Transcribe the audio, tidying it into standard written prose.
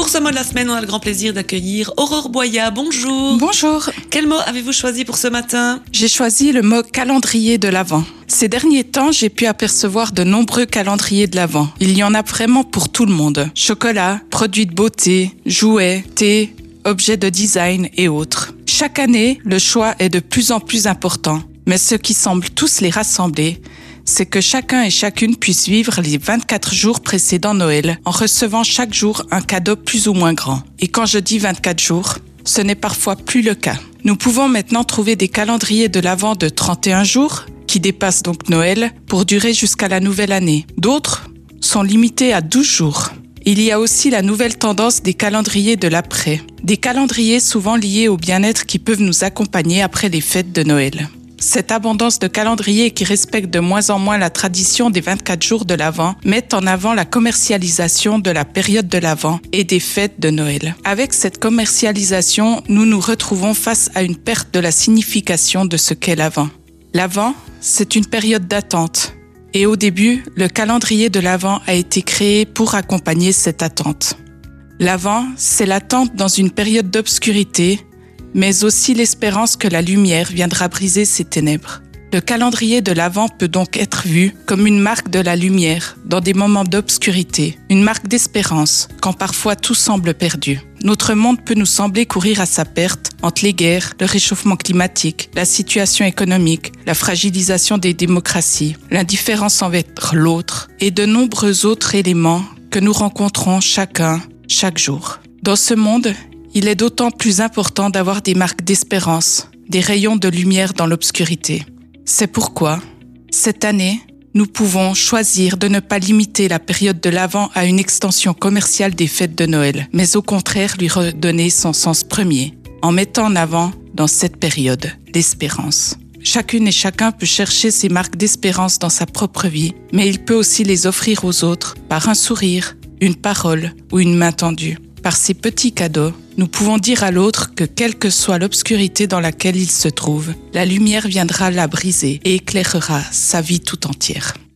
Pour ce mot de la semaine, on a le grand plaisir d'accueillir Aurore Boya. Bonjour. Bonjour. Quel mot avez-vous choisi pour ce matin? J'ai choisi le mot calendrier de l'Avent. Ces derniers temps, j'ai pu apercevoir de nombreux calendriers de l'Avent. Il y en a vraiment pour tout le monde. Chocolat, produits de beauté, jouets, thé, objets de design et autres. Chaque année, le choix est de plus en plus important. Mais ce qui semble tous les rassembler, c'est que chacun et chacune puisse vivre les 24 jours précédant Noël en recevant chaque jour un cadeau plus ou moins grand. Et quand je dis 24 jours, ce n'est parfois plus le cas. Nous pouvons maintenant trouver des calendriers de l'Avent de 31 jours, qui dépassent donc Noël, pour durer jusqu'à la nouvelle année. D'autres sont limités à 12 jours. Il y a aussi la nouvelle tendance des calendriers de l'après. Des calendriers souvent liés au bien-être qui peuvent nous accompagner après les fêtes de Noël. Cette abondance de calendriers qui respectent de moins en moins la tradition des 24 jours de l'Avent met en avant la commercialisation de la période de l'Avent et des fêtes de Noël. Avec cette commercialisation, nous nous retrouvons face à une perte de la signification de ce qu'est l'Avent. L'Avent, c'est une période d'attente. Et au début, le calendrier de l'Avent a été créé pour accompagner cette attente. L'Avent, c'est l'attente dans une période d'obscurité, mais aussi l'espérance que la lumière viendra briser ces ténèbres. Le calendrier de l'Avent peut donc être vu comme une marque de la lumière dans des moments d'obscurité, une marque d'espérance quand parfois tout semble perdu. Notre monde peut nous sembler courir à sa perte entre les guerres, le réchauffement climatique, la situation économique, la fragilisation des démocraties, l'indifférence envers l'autre et de nombreux autres éléments que nous rencontrons chacun, chaque jour. Dans ce monde, il est d'autant plus important d'avoir des marques d'espérance, des rayons de lumière dans l'obscurité. C'est pourquoi, cette année, nous pouvons choisir de ne pas limiter la période de l'Avent à une extension commerciale des fêtes de Noël, mais au contraire lui redonner son sens premier, en mettant en avant, dans cette période, l'espérance. Chacune et chacun peut chercher ces marques d'espérance dans sa propre vie, mais il peut aussi les offrir aux autres par un sourire, une parole ou une main tendue. Par ces petits cadeaux, nous pouvons dire à l'autre que quelle que soit l'obscurité dans laquelle il se trouve, la lumière viendra la briser et éclairera sa vie tout entière.